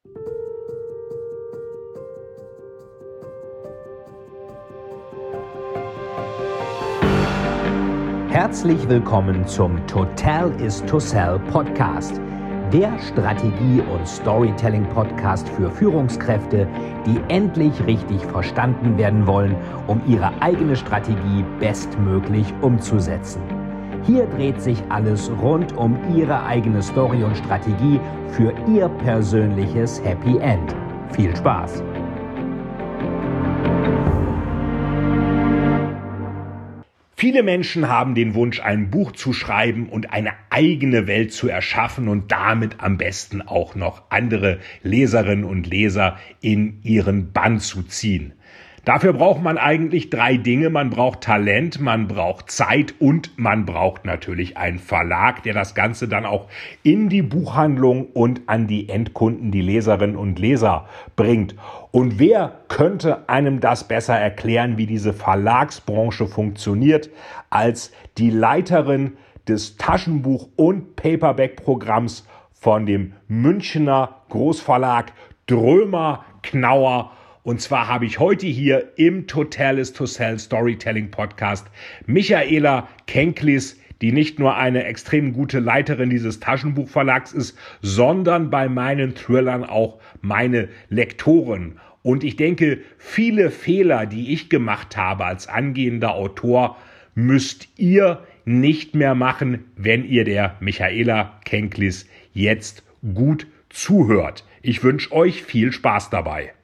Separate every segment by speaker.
Speaker 1: Herzlich willkommen zum Total is to Sell Podcast, der Strategie- und Storytelling-Podcast für Führungskräfte, die endlich richtig verstanden werden wollen, um ihre eigene Strategie bestmöglich umzusetzen. Hier dreht sich alles rund um Ihre eigene Story und Strategie für Ihr persönliches Happy End. Viel Spaß! Viele Menschen haben den Wunsch, ein Buch zu schreiben und eine eigene Welt zu erschaffen und damit am besten auch noch andere Leserinnen und Leser in ihren Bann zu ziehen. Dafür braucht man eigentlich 3 Dinge. Man braucht Talent, man braucht Zeit und man braucht natürlich einen Verlag, der das Ganze dann auch in die Buchhandlung und an die Endkunden, die Leserinnen und Leser bringt. Und wer könnte einem das besser erklären, wie diese Verlagsbranche funktioniert, als die Leiterin des Taschenbuch- und Paperback-Programms von dem Münchner Großverlag Drömer Knauer. Und zwar habe ich heute hier im Total is to Sell Storytelling Podcast Michaela Kenklis, die nicht nur eine extrem gute Leiterin dieses Taschenbuchverlags ist, sondern bei meinen Thrillern auch meine Lektorin. Und ich denke, viele Fehler, die ich gemacht habe als angehender Autor, müsst ihr nicht mehr machen, wenn ihr der Michaela Kenklis jetzt gut zuhört. Ich wünsche euch viel Spaß dabei.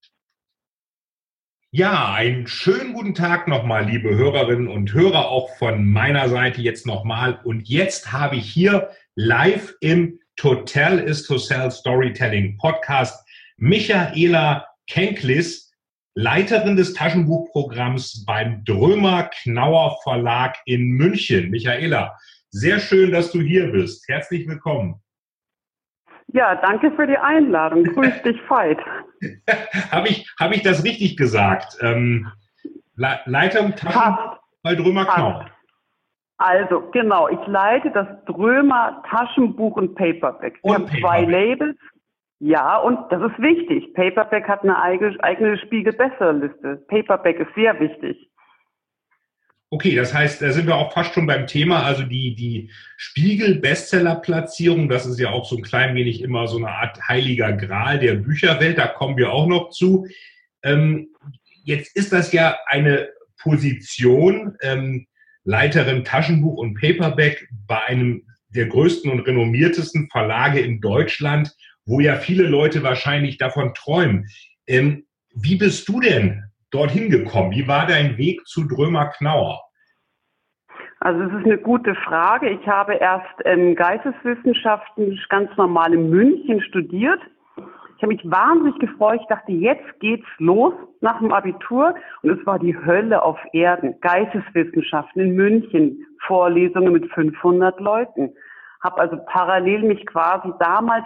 Speaker 1: Ja, einen schönen guten Tag nochmal, liebe Hörerinnen und Hörer, auch von meiner Seite jetzt nochmal. Und jetzt habe ich hier live im Total is to Sell Storytelling Podcast Michaela Kenklis, Leiterin des Taschenbuchprogramms beim Drömer Knauer Verlag in München. Michaela, sehr schön, dass du hier bist. Herzlich willkommen.
Speaker 2: Ja, danke für die Einladung. Grüß dich, Veit.
Speaker 1: Hab ich das richtig gesagt? Leiter Taschenbuch bei Drömer Knauer.
Speaker 2: Also, genau. Ich leite das Drömer Taschenbuch und Paperback. Wir haben 2 Labels. Ja, und das ist wichtig. Paperback hat eine eigene Spiegel-Bestsellerliste. Paperback ist sehr wichtig.
Speaker 1: Okay, das heißt, da sind wir auch fast schon beim Thema, also die Spiegel-Bestseller-Platzierung, das ist ja auch so ein klein wenig immer so eine Art heiliger Gral der Bücherwelt, da kommen wir auch noch zu. Jetzt ist das ja eine Position, Leiterin Taschenbuch und Paperback bei einem der größten und renommiertesten Verlage in Deutschland, wo ja viele Leute wahrscheinlich davon träumen. Wie bist du denn dorthin gekommen? Wie war dein Weg zu Drömer Knauer?
Speaker 2: Also es ist eine gute Frage. Ich habe erst Geisteswissenschaften ganz normal in München studiert. Ich habe mich wahnsinnig gefreut. Ich dachte, jetzt geht's los nach dem Abitur. Und es war die Hölle auf Erden. Geisteswissenschaften in München, Vorlesungen mit 500 Leuten. Habe also parallel mich quasi damals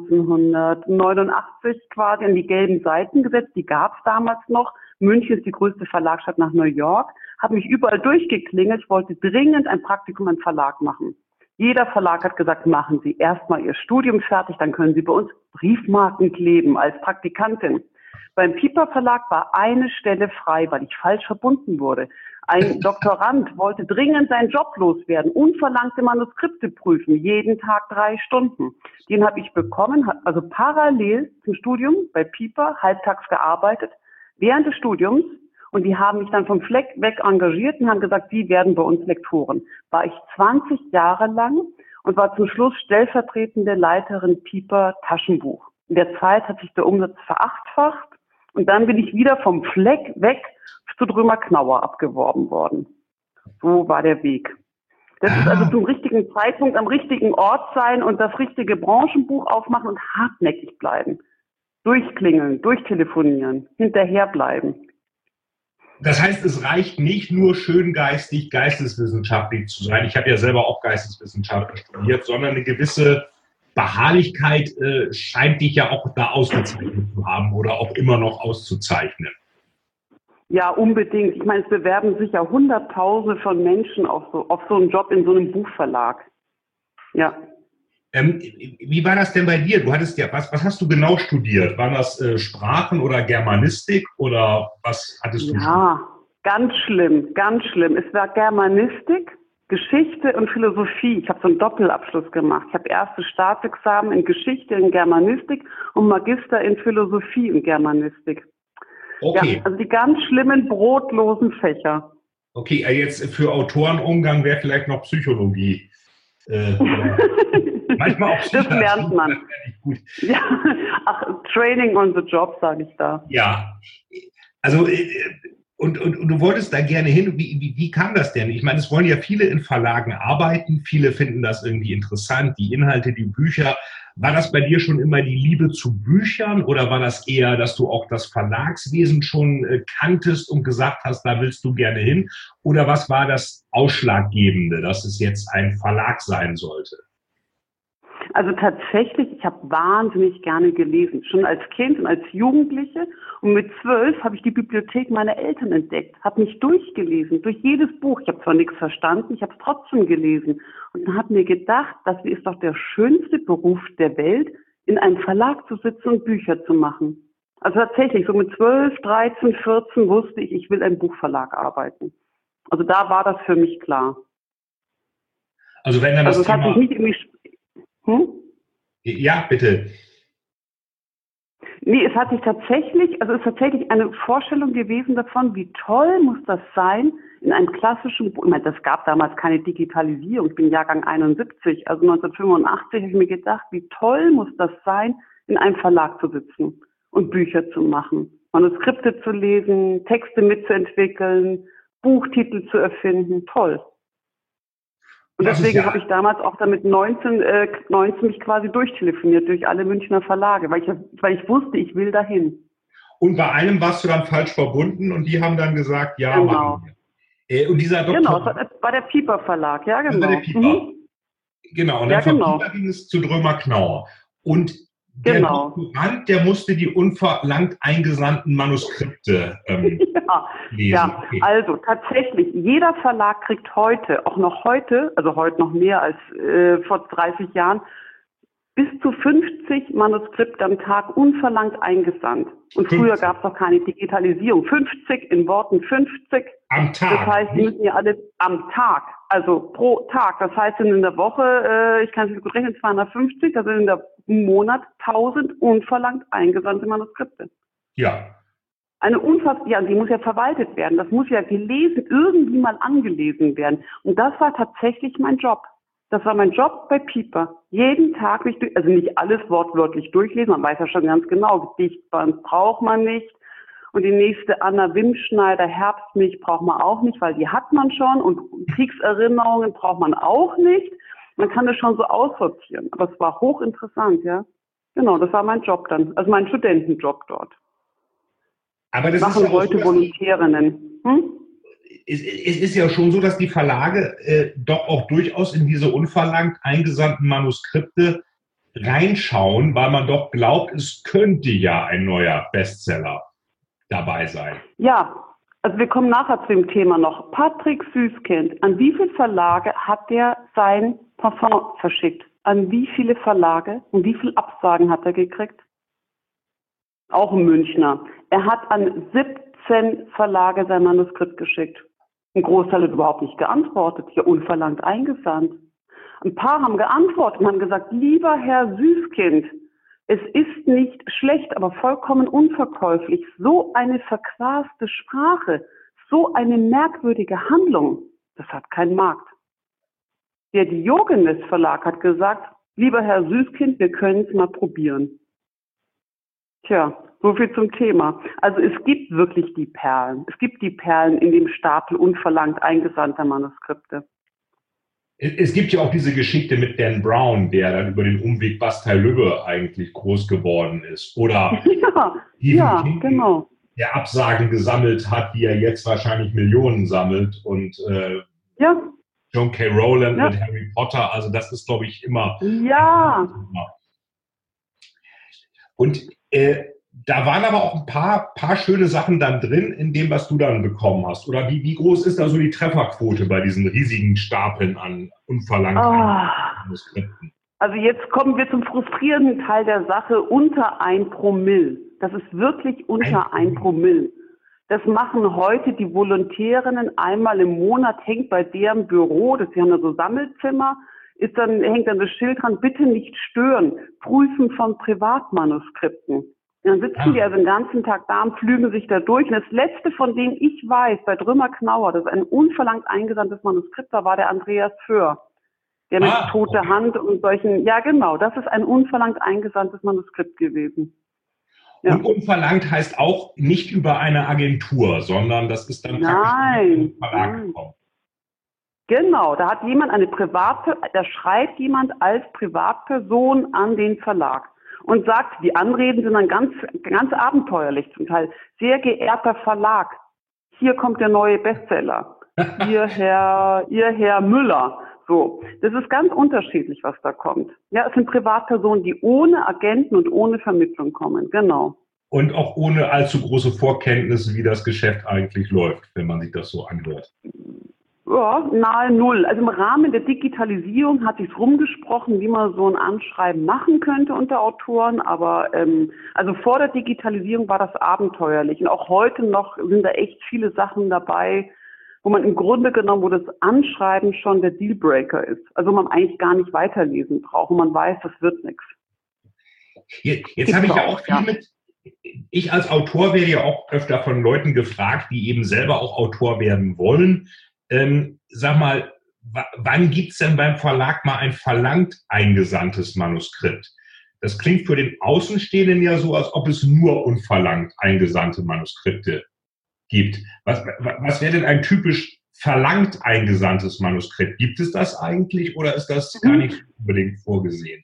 Speaker 2: 1989 quasi an die gelben Seiten gesetzt. Die gab's damals noch. München ist die größte Verlagsstadt nach New York. Habe mich überall durchgeklingelt. Ich wollte dringend ein Praktikum im Verlag machen. Jeder Verlag hat gesagt, machen Sie erstmal Ihr Studium fertig, dann können Sie bei uns Briefmarken kleben als Praktikantin. Beim Piper Verlag war eine Stelle frei, weil ich falsch verbunden wurde. Ein Doktorand wollte dringend seinen Job loswerden, unverlangte Manuskripte prüfen, jeden Tag 3 Stunden. Den habe ich bekommen, also parallel zum Studium bei Piper, halbtags gearbeitet, während des Studiums. Und die haben mich dann vom Fleck weg engagiert und haben gesagt, Sie werden bei uns Lektoren. War ich 20 Jahre lang und war zum Schluss stellvertretende Leiterin Piper Taschenbuch. In der Zeit hat sich der Umsatz verachtfacht und dann bin ich wieder vom Fleck weg zu Drömer Knauer abgeworben worden. So war der Weg. Das ist also zum richtigen Zeitpunkt am richtigen Ort sein und das richtige Branchenbuch aufmachen und hartnäckig bleiben. Durchklingeln, durchtelefonieren, hinterherbleiben.
Speaker 1: Das heißt, es reicht nicht nur schön geistig, geisteswissenschaftlich zu sein. Ich habe ja selber auch Geisteswissenschaften studiert, sondern eine gewisse Beharrlichkeit scheint dich ja auch da ausgezeichnet zu haben oder auch immer noch auszuzeichnen.
Speaker 2: Ja, unbedingt. Ich meine, es bewerben sich ja Hunderttausende von Menschen auf so einen Job in so einem Buchverlag. Ja.
Speaker 1: Wie war das denn bei dir? Du hattest ja, was hast du genau studiert? Waren das Sprachen oder Germanistik oder was hattest du studiert?
Speaker 2: Ja, ganz schlimm, ganz schlimm. Es war Germanistik, Geschichte und Philosophie. Ich habe so einen Doppelabschluss gemacht. Ich habe erstes Staatsexamen in Geschichte in Germanistik und Magister in Philosophie und Germanistik. Ja,
Speaker 1: Okay,
Speaker 2: also die ganz schlimmen, brotlosen Fächer.
Speaker 1: okay, jetzt für Autorenumgang wäre vielleicht noch Psychologie. Oder manchmal auch
Speaker 2: Das lernt
Speaker 1: Psychiatrie, das
Speaker 2: man.
Speaker 1: wäre nicht gut.
Speaker 2: Ja, ach, Training on the job, sage ich da.
Speaker 1: Ja, also und du wolltest da gerne hin. Wie kam das denn? Ich meine, es wollen ja viele in Verlagen arbeiten, viele finden das irgendwie interessant, die Inhalte, die Bücher. War das bei dir schon immer die Liebe zu Büchern oder war das eher, dass du auch das Verlagswesen schon kanntest und gesagt hast, da willst du gerne hin? Oder was war das Ausschlaggebende, dass es jetzt ein Verlag sein sollte?
Speaker 2: Also tatsächlich, ich habe wahnsinnig gerne gelesen, schon als Kind und als Jugendliche. Und mit 12 habe ich die Bibliothek meiner Eltern entdeckt, habe mich durchgelesen, durch jedes Buch. Ich habe zwar nichts verstanden, ich habe es trotzdem gelesen. Und dann habe mir gedacht, das ist doch der schönste Beruf der Welt, in einem Verlag zu sitzen und Bücher zu machen. Also tatsächlich, so mit 12, 13, 14 wusste ich, ich will im Buchverlag arbeiten. Also da war das für mich klar.
Speaker 1: Also wenn dann
Speaker 2: Also
Speaker 1: das
Speaker 2: es hat sich
Speaker 1: Thema,
Speaker 2: nicht irgendwie... Hm?
Speaker 1: ja, bitte.
Speaker 2: Nee, es hat sich tatsächlich, also es ist tatsächlich eine Vorstellung gewesen davon, wie toll muss das sein, in einem klassischen Buch, ich meine, das gab damals keine Digitalisierung, ich bin Jahrgang 71, also 1985 habe ich mir gedacht, wie toll muss das sein, in einem Verlag zu sitzen und Bücher zu machen, Manuskripte zu lesen, Texte mitzuentwickeln, Buchtitel zu erfinden, toll. Und
Speaker 1: Das ist
Speaker 2: deswegen habe
Speaker 1: ja,
Speaker 2: ich damals auch damit 19 mich quasi durchtelefoniert durch alle Münchner Verlage, weil ich wusste, ich will dahin.
Speaker 1: und bei einem warst du dann falsch verbunden und die haben dann gesagt, ja, machen
Speaker 2: Genau.
Speaker 1: wir. Und dieser
Speaker 2: Genau,
Speaker 1: Doktor,
Speaker 2: es war der Pieper Verlag, ja
Speaker 1: das war der
Speaker 2: genau.
Speaker 1: Pieper.
Speaker 2: Mhm.
Speaker 1: Genau, und dann
Speaker 2: Ja,
Speaker 1: von Pieper
Speaker 2: genau.
Speaker 1: ging es zu Drömer Knauer. Und der
Speaker 2: Genau.
Speaker 1: Doktorand, der musste die unverlangt eingesandten Manuskripte
Speaker 2: Ja,
Speaker 1: lesen.
Speaker 2: ja,
Speaker 1: Okay.
Speaker 2: also tatsächlich, jeder Verlag kriegt heute, auch noch heute, also heute noch mehr als vor 30 Jahren, bis zu 50 Manuskripte am Tag unverlangt eingesandt. Und früher
Speaker 1: 50
Speaker 2: gab es noch keine Digitalisierung. 50 in Worten 50.
Speaker 1: am
Speaker 2: Das
Speaker 1: Tag,
Speaker 2: heißt, die
Speaker 1: nicht?
Speaker 2: müssen ja alle am Tag, also pro Tag. Das heißt, in der Woche, ich kann es nicht gut rechnen, 250, das sind in der Monat 1000 unverlangt eingesandte Manuskripte.
Speaker 1: Ja.
Speaker 2: Eine unfassbar, ja, die muss ja verwaltet werden. Das muss ja gelesen, irgendwie mal angelesen werden. Und das war tatsächlich mein Job. Das war mein Job bei Pieper. Jeden Tag mich durch, also nicht alles wortwörtlich durchlesen, man weiß ja schon ganz genau, Gedichtband braucht man nicht. Und die nächste Anna Wimschneider Herbstmilch braucht man auch nicht, weil die hat man schon. Und Kriegserinnerungen braucht man auch nicht. Man kann das schon so aussortieren. Aber es war hochinteressant, ja. Genau, das war mein Job dann, also mein Studentenjob dort.
Speaker 1: Aber das ist ja
Speaker 2: Machen
Speaker 1: auch so,
Speaker 2: heute
Speaker 1: dass
Speaker 2: Volontärinnen. Hm?
Speaker 1: es ist ja schon so, dass die Verlage doch auch durchaus in diese unverlangt eingesandten Manuskripte reinschauen, weil man doch glaubt, es könnte ja ein neuer Bestseller dabei sein.
Speaker 2: Ja, also wir kommen nachher zu dem Thema noch. Patrick Süßkind, an wie viele Verlage hat der sein Parfum verschickt? An wie viele Verlage und wie viele Absagen hat er gekriegt? Auch ein Münchner. Er hat an 17 Verlage sein Manuskript geschickt. Ein Großteil hat überhaupt nicht geantwortet, ja unverlangt eingesandt. Ein paar haben geantwortet und haben gesagt, lieber Herr Süßkind, es ist nicht schlecht, aber vollkommen unverkäuflich. So eine verquaste Sprache, so eine merkwürdige Handlung, das hat keinen Markt. Der Diogenes Verlag hat gesagt, lieber Herr Süßkind, wir können es mal probieren. Tja, so viel zum Thema. Also es gibt wirklich die Perlen. Es gibt die Perlen in dem Stapel unverlangt eingesandter Manuskripte.
Speaker 1: Es gibt ja auch diese Geschichte mit Dan Brown, der dann über den Umweg Bastei Lübbe eigentlich groß geworden ist. Oder
Speaker 2: Ja,
Speaker 1: Stephen
Speaker 2: ja,
Speaker 1: King,
Speaker 2: genau.
Speaker 1: der Absagen gesammelt hat, die er jetzt wahrscheinlich Millionen sammelt. Und
Speaker 2: Ja,
Speaker 1: John K. Rowland
Speaker 2: ja,
Speaker 1: mit Harry Potter, also das ist, glaube ich, immer
Speaker 2: ja,
Speaker 1: ein Thema. Und da waren aber auch ein paar schöne Sachen dann drin, in dem, was du dann bekommen hast. Oder wie groß ist da so die Trefferquote bei diesen riesigen Stapeln an unverlangt
Speaker 2: ah,
Speaker 1: Manuskripten?
Speaker 2: Also jetzt kommen wir zum frustrierenden Teil der Sache, unter 1 Promille. Das ist wirklich unter 1 Promille. Das machen heute die Volontärinnen einmal im Monat, hängt bei deren Büro, das haben ja so Sammelzimmer, hängt dann das Schild dran, bitte nicht stören, Prüfen von Privatmanuskripten. Und dann sitzen die also den ganzen Tag da und flügen sich da durch. Und das letzte, von dem ich weiß, bei Drömer-Knauer, das ein unverlangt eingesandtes Manuskript war der Andreas Föhr. Der mit toter Hand und solchen, ja genau, das ist ein unverlangt eingesandtes Manuskript gewesen.
Speaker 1: Ja. Und unverlangt heißt auch nicht über eine Agentur, sondern das ist dann praktisch vom Verlag gekommen.
Speaker 2: Genau, da hat jemand da schreibt jemand als Privatperson an den Verlag und sagt, die Anreden sind dann ganz, ganz abenteuerlich zum Teil. Sehr geehrter Verlag, hier kommt der neue Bestseller. Ihr Herr Müller. So, das ist ganz unterschiedlich, was da kommt. Ja, es sind Privatpersonen, die ohne Agenten und ohne Vermittlung kommen, genau.
Speaker 1: Und auch ohne allzu große Vorkenntnisse, wie das Geschäft eigentlich läuft, wenn man sich das so anhört.
Speaker 2: Ja, nahe null. Also im Rahmen der Digitalisierung hat sich rumgesprochen, wie man so ein Anschreiben machen könnte unter Autoren, aber also vor der Digitalisierung war das abenteuerlich. Und auch heute noch sind da echt viele Sachen dabei, wo man im Grunde genommen, wo das Anschreiben schon der Dealbreaker ist. Also wo man eigentlich gar nicht weiterlesen braucht, wo man weiß, das wird nichts.
Speaker 1: Jetzt habe ich ja auch viel mit, ich als Autor werde ja auch öfter von Leuten gefragt, die eben selber auch Autor werden wollen. Sag mal, wann gibt's denn beim Verlag mal ein verlangt eingesandtes Manuskript? Das klingt für den Außenstehenden ja so, als ob es nur unverlangt eingesandte Manuskripte gibt. Was wäre denn ein typisch verlangt eingesandtes Manuskript? Gibt es das eigentlich oder ist das gar nicht unbedingt vorgesehen?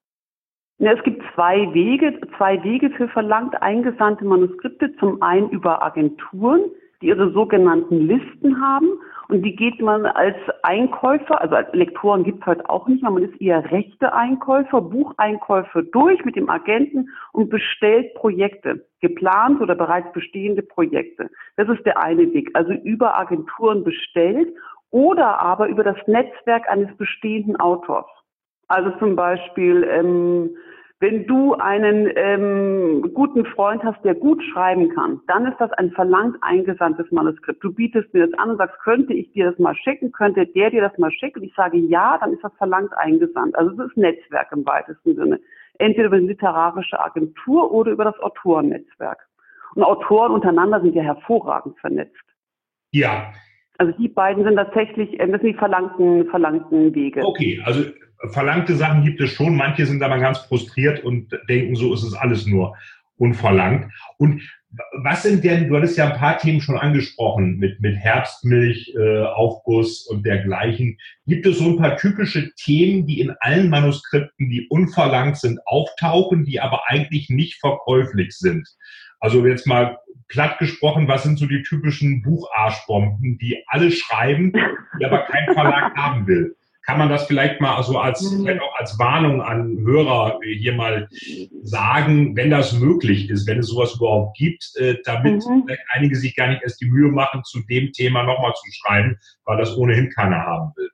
Speaker 2: Ja, es gibt zwei Wege für verlangt eingesandte Manuskripte. Zum einen über Agenturen, die ihre sogenannten Listen haben. Und die geht man als Einkäufer, also als Lektoren gibt es heute auch nicht mehr, man ist eher Rechte-Einkäufer, Bucheinkäufer durch mit dem Agenten und bestellt Projekte, geplant oder bereits bestehende Projekte. Das ist der eine Weg, also über Agenturen bestellt oder aber über das Netzwerk eines bestehenden Autors. Also zum Beispiel, wenn du einen guten Freund hast, der gut schreiben kann, dann ist das ein verlangt eingesandtes Manuskript. Du bietest mir das an und sagst, könnte ich dir das mal schicken, könnte der dir das mal schicken? Und ich sage ja, dann ist das verlangt eingesandt. Also es ist Netzwerk im weitesten Sinne. Entweder über eine literarische Agentur oder über das Autorennetzwerk. Und Autoren untereinander sind ja hervorragend vernetzt.
Speaker 1: Ja.
Speaker 2: Also die beiden sind tatsächlich, das sind die verlangten Wege.
Speaker 1: Okay, also verlangte Sachen gibt es schon. Manche sind aber ganz frustriert und denken, so ist es alles nur unverlangt. Und was sind denn, du hattest ja ein paar Themen schon angesprochen, mit Herbstmilch, Aufguss und dergleichen. Gibt es so ein paar typische Themen, die in allen Manuskripten, die unverlangt sind, auftauchen, die aber eigentlich nicht verkäuflich sind? Also jetzt mal platt gesprochen, was sind so die typischen Bucharschbomben, die alle schreiben, die aber kein Verlag haben will? Kann man das vielleicht mal so vielleicht auch als Warnung an Hörer hier mal sagen, wenn das möglich ist, wenn es sowas überhaupt gibt, damit vielleicht einige sich gar nicht erst die Mühe machen, zu dem Thema nochmal zu schreiben, weil das ohnehin keiner haben will?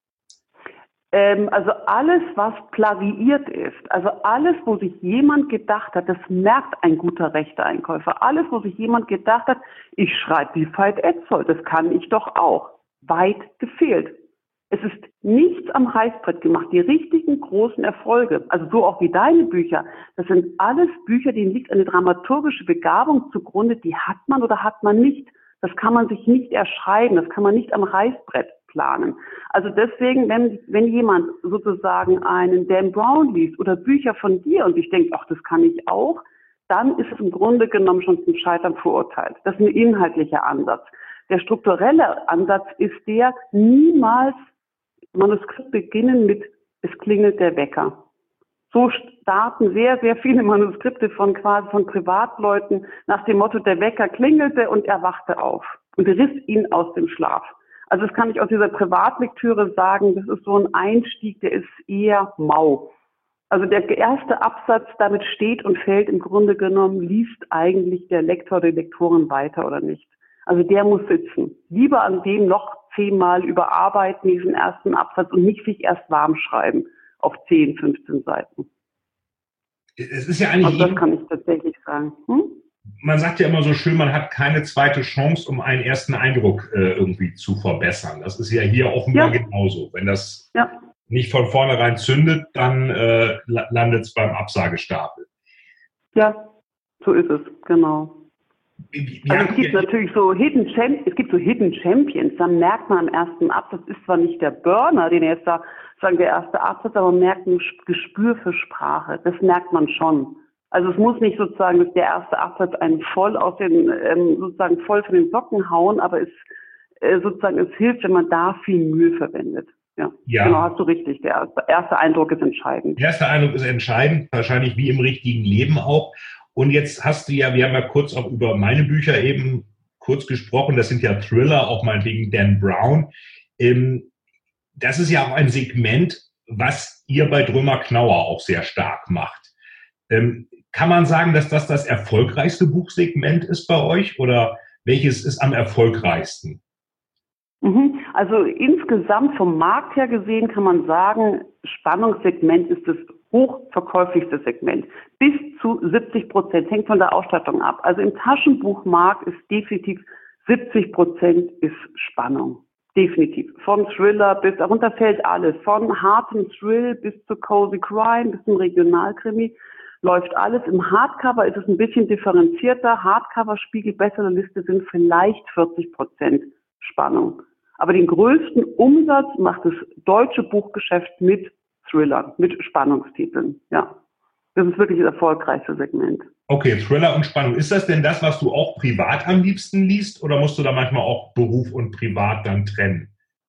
Speaker 2: Also alles, was plagiiert ist, also alles, wo sich jemand gedacht hat, das merkt ein guter Rechteeinkäufer, alles, wo sich jemand gedacht hat, ich schreibe wie Veit Etzold, das kann ich doch auch, weit gefehlt. Es ist nichts am Reißbrett gemacht. Die richtigen großen Erfolge, also so auch wie deine Bücher, das sind alles Bücher, denen liegt eine dramaturgische Begabung zugrunde, die hat man oder hat man nicht. Das kann man sich nicht erschreiben, das kann man nicht am Reißbrett planen. Also deswegen, wenn jemand sozusagen einen Dan Brown liest oder Bücher von dir und sich denkt, ach, das kann ich auch, dann ist es im Grunde genommen schon zum Scheitern verurteilt. Das ist ein inhaltlicher Ansatz. Der strukturelle Ansatz ist der, niemals Manuskript beginnen mit es klingelt der Wecker. So starten sehr, sehr viele Manuskripte von Privatleuten nach dem Motto, der Wecker klingelte und er wachte auf und riss ihn aus dem Schlaf. Also das kann ich aus dieser Privatlektüre sagen, das ist so ein Einstieg, der ist eher mau. Also der erste Absatz, damit steht und fällt im Grunde genommen, liest eigentlich der Lektor oder die Lektorin weiter oder nicht. Also der muss sitzen. Lieber an dem noch 10-mal überarbeiten, diesen ersten Absatz und nicht sich erst warm schreiben. auf 10, 15 Seiten.
Speaker 1: Es ist ja eigentlich,
Speaker 2: also das kann ich tatsächlich sagen.
Speaker 1: Man sagt ja immer so schön, man hat keine zweite Chance, um einen ersten Eindruck irgendwie zu verbessern. Das ist ja hier offenbar genauso. Wenn das nicht von vornherein zündet, dann landet es beim Absagestapel.
Speaker 2: Ja, so ist es, genau. Also es gibt natürlich so Hidden Champions, dann merkt man am ersten Absatz, ist zwar nicht der Burner, den jetzt da sagen, der erste Absatz, aber man merkt ein Gespür für Sprache. Das merkt man schon. Also es muss nicht sozusagen, dass der erste Absatz einen voll aus den, sozusagen voll von den Socken hauen, aber es hilft, wenn man da viel Mühe verwendet. Ja, genau, hast du richtig. Der erste Eindruck ist entscheidend.
Speaker 1: Der erste Eindruck ist entscheidend, wahrscheinlich wie im richtigen Leben auch. Und jetzt hast du ja, wir haben ja kurz auch über meine Bücher eben kurz gesprochen, das sind ja Thriller, auch meinetwegen Dan Brown. Das ist ja auch ein Segment, was ihr bei Drömer-Knauer auch sehr stark macht. Kann man sagen, dass das erfolgreichste Buchsegment ist bei euch oder welches ist am erfolgreichsten?
Speaker 2: Also insgesamt vom Markt her gesehen kann man sagen, Spannungssegment ist das hochverkäuflichste Segment. Bis zu 70%, hängt von der Ausstattung ab. Also im Taschenbuchmarkt ist definitiv 70% ist Spannung. Definitiv. Von Thriller bis, darunter fällt alles. Von hartem Thrill bis zu Cozy Crime, bis zum Regionalkrimi. Läuft alles. Im Hardcover ist es ein bisschen differenzierter. Hardcover-Spiegel, bessere Liste sind vielleicht 40% Spannung. Aber den größten Umsatz macht das deutsche Buchgeschäft mit Thrillern, mit Spannungstiteln. Ja, das ist wirklich das erfolgreichste Segment.
Speaker 1: Okay, Thriller und Spannung. Ist das denn das, was du auch privat am liebsten liest oder musst du da manchmal auch Beruf und Privat dann trennen?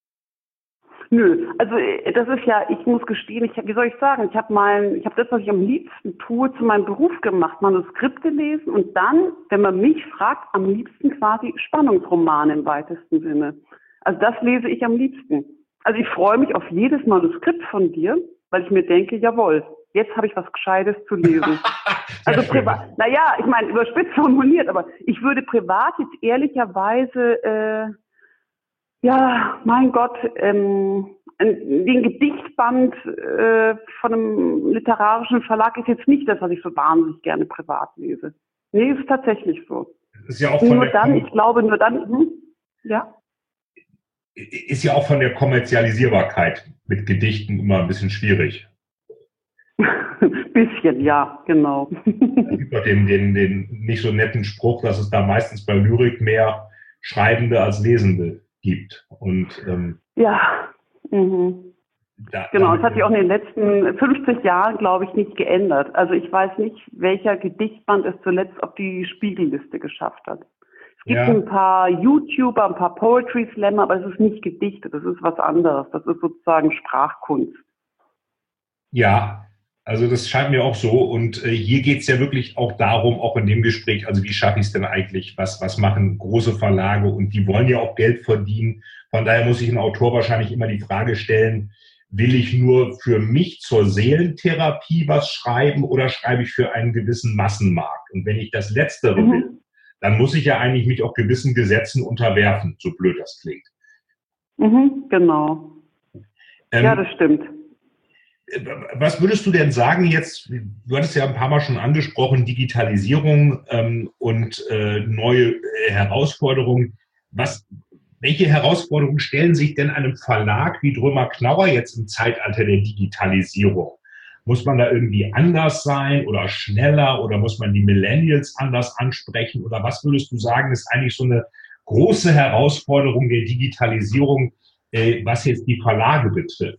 Speaker 2: Nö, also das ist ja, ich muss gestehen, wie soll ich sagen, ich habe das, was ich am liebsten tue, zu meinem Beruf gemacht, Manuskript gelesen und dann, wenn man mich fragt, am liebsten quasi Spannungsromane im weitesten Sinne. Also das lese ich am liebsten. Also ich freue mich auf jedes Manuskript von dir, weil ich mir denke, jawohl, jetzt habe ich was Gescheites zu lesen. Also privat, naja, ich meine, überspitzt formuliert, aber ich würde privat jetzt ehrlicherweise, ja, mein Gott, den Gedichtband von einem literarischen Verlag ist jetzt nicht das, was ich so wahnsinnig gerne privat lese. Nee, ist tatsächlich so.
Speaker 1: Ist ja auch
Speaker 2: ja.
Speaker 1: Ist ja auch von der Kommerzialisierbarkeit mit Gedichten immer ein bisschen schwierig.
Speaker 2: Bisschen, ja, genau.
Speaker 1: Es gibt doch den nicht so netten Spruch, dass es da meistens bei Lyrik mehr Schreibende als Lesende gibt. Und
Speaker 2: ja, genau, das hat sich auch in den letzten 50 Jahren, glaube ich, nicht geändert. Also ich weiß nicht, welcher Gedichtband es zuletzt auf die Spiegelliste geschafft hat. Es gibt ein paar YouTuber, ein paar Poetry Slammer, aber es ist nicht gedichtet, das ist was anderes. Das ist sozusagen Sprachkunst.
Speaker 1: Ja, also das scheint mir auch so. Und hier geht es ja wirklich auch darum, auch in dem Gespräch, also wie schaffe ich es denn eigentlich, was machen große Verlage und die wollen ja auch Geld verdienen. Von daher muss sich ein Autor wahrscheinlich immer die Frage stellen, will ich nur für mich zur Seelentherapie was schreiben oder schreibe ich für einen gewissen Massenmarkt? Und wenn ich das Letztere will, dann muss ich ja eigentlich mich auch gewissen Gesetzen unterwerfen, so blöd das klingt.
Speaker 2: Genau. Ja, das stimmt.
Speaker 1: Was würdest du denn sagen jetzt, du hattest ja ein paar Mal schon angesprochen, Digitalisierung und neue Herausforderungen. Welche Herausforderungen stellen sich denn einem Verlag wie Drömer-Knauer jetzt im Zeitalter der Digitalisierung? Muss man da irgendwie anders sein oder schneller oder muss man die Millennials anders ansprechen? Oder was würdest du sagen, ist eigentlich so eine große Herausforderung der Digitalisierung, was jetzt die Verlage betrifft?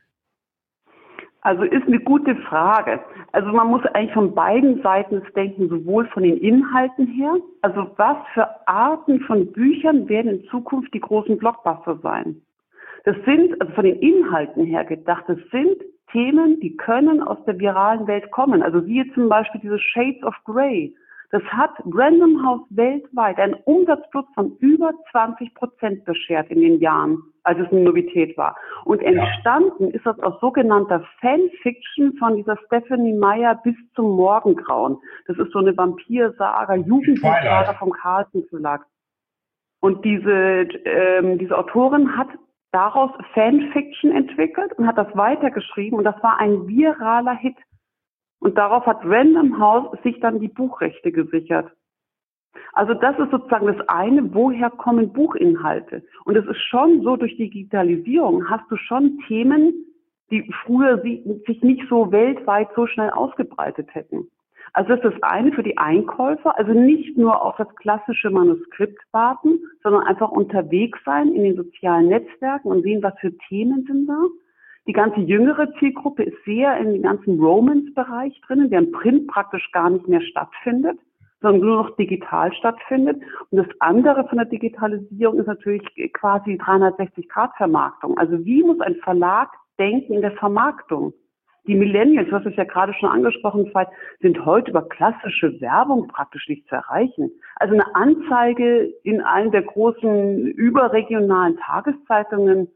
Speaker 2: Also ist eine gute Frage. Also man muss eigentlich von beiden Seiten denken, sowohl von den Inhalten her, also was für Arten von Büchern werden in Zukunft die großen Blockbuster sein. Das sind, also von den Inhalten her gedacht, das sind Themen, die können aus der viralen Welt kommen. Also wie zum Beispiel diese Shades of Grey. Das hat Random House weltweit einen Umsatzplus von über 20% beschert in den Jahren, als es eine Novität war. Und entstanden ist das aus sogenannter Fanfiction von dieser Stephanie Meyer bis zum Morgengrauen. Das ist so eine Vampirsaga, Jugendbuchsaga vom Carlsen Verlag. Und diese Autorin hat daraus Fanfiction entwickelt und hat das weitergeschrieben und das war ein viraler Hit. Und darauf hat Random House sich dann die Buchrechte gesichert. Also das ist sozusagen das eine, woher kommen Buchinhalte? Und es ist schon so, durch Digitalisierung hast du schon Themen, die früher sich nicht so weltweit so schnell ausgebreitet hätten. Also das ist das eine für die Einkäufer, also nicht nur auf das klassische Manuskript warten, sondern einfach unterwegs sein in den sozialen Netzwerken und sehen, was für Themen sind da. Die ganze jüngere Zielgruppe ist sehr in den ganzen Romance-Bereich drinnen, der im Print praktisch gar nicht mehr stattfindet, sondern nur noch digital stattfindet. Und das andere von der Digitalisierung ist natürlich quasi 360-Grad-Vermarktung. Also wie muss ein Verlag denken in der Vermarktung? Die Millennials, du hast es ja gerade schon angesprochen, sind heute über klassische Werbung praktisch nicht zu erreichen. Also eine Anzeige in einem der großen überregionalen Tageszeitungen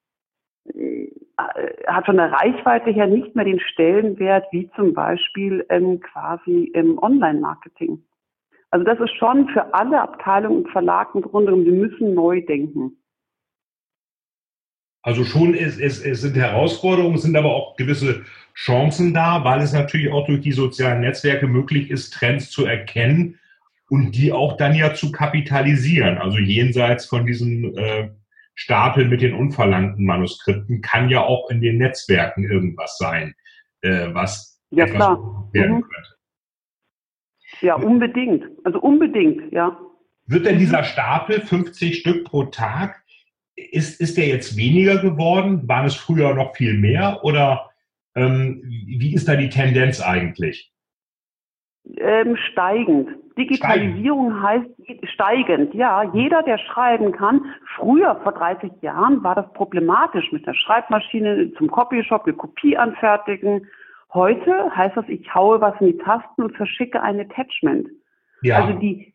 Speaker 2: hat von der Reichweite her nicht mehr den Stellenwert wie zum Beispiel quasi im Online-Marketing. Also das ist schon für alle Abteilungen und Verlage im Grunde genommen, wir müssen neu denken.
Speaker 1: Also schon, es sind Herausforderungen, es sind aber auch gewisse Chancen da, weil es natürlich auch durch die sozialen Netzwerke möglich ist, Trends zu erkennen und die auch dann ja zu kapitalisieren. Also jenseits von diesem Stapel mit den unverlangten Manuskripten kann ja auch in den Netzwerken irgendwas sein, was
Speaker 2: ja,
Speaker 1: etwas
Speaker 2: klar.
Speaker 1: werden könnte.
Speaker 2: Ja, unbedingt. Also unbedingt, ja.
Speaker 1: Wird denn dieser Stapel 50 Stück pro Tag, ist der jetzt weniger geworden? Waren es früher noch viel mehr? Oder wie ist da die Tendenz eigentlich?
Speaker 2: Steigend. Digitalisierung heißt steigend, ja. Jeder, der schreiben kann. Früher, vor 30 Jahren, war das problematisch mit der Schreibmaschine zum Copyshop, eine Kopie anfertigen. Heute heißt das, ich haue was in die Tasten und verschicke ein Attachment. Ja. Also die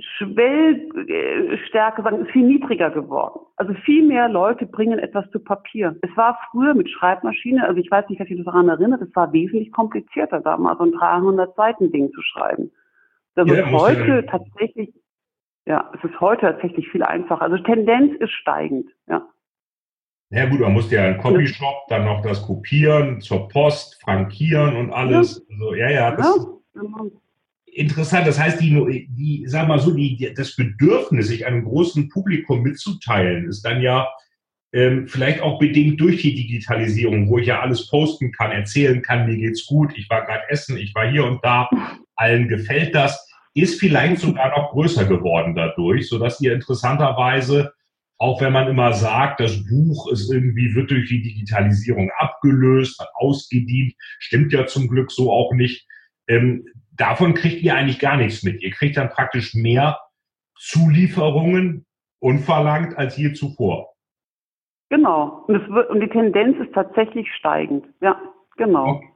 Speaker 2: Schwellstärke ist viel niedriger geworden. Also viel mehr Leute bringen etwas zu Papier. Es war früher mit Schreibmaschine, also ich weiß nicht, was ich daran erinnere, es war wesentlich komplizierter, da mal so ein 300-Seiten-Ding zu schreiben. Das ist heute tatsächlich, es ist heute tatsächlich viel einfacher. Also Tendenz ist steigend, ja.
Speaker 1: Ja gut, man muss ja einen Copyshop, dann noch das Kopieren, zur Post, frankieren und alles. Ja. Also, das interessant. Das heißt, sag mal so, das Bedürfnis, sich einem großen Publikum mitzuteilen, ist dann ja vielleicht auch bedingt durch die Digitalisierung, wo ich ja alles posten kann, erzählen kann, mir geht's gut, ich war gerade essen, ich war hier und da, allen gefällt das, ist vielleicht sogar noch größer geworden dadurch, sodass ihr interessanterweise, auch wenn man immer sagt, das Buch wird durch die Digitalisierung abgelöst, hat ausgedient, stimmt ja zum Glück so auch nicht. Davon kriegt ihr eigentlich gar nichts mit. Ihr kriegt dann praktisch mehr Zulieferungen unverlangt als je zuvor.
Speaker 2: Genau. Und die Tendenz ist tatsächlich steigend. Ja, genau.
Speaker 1: Okay.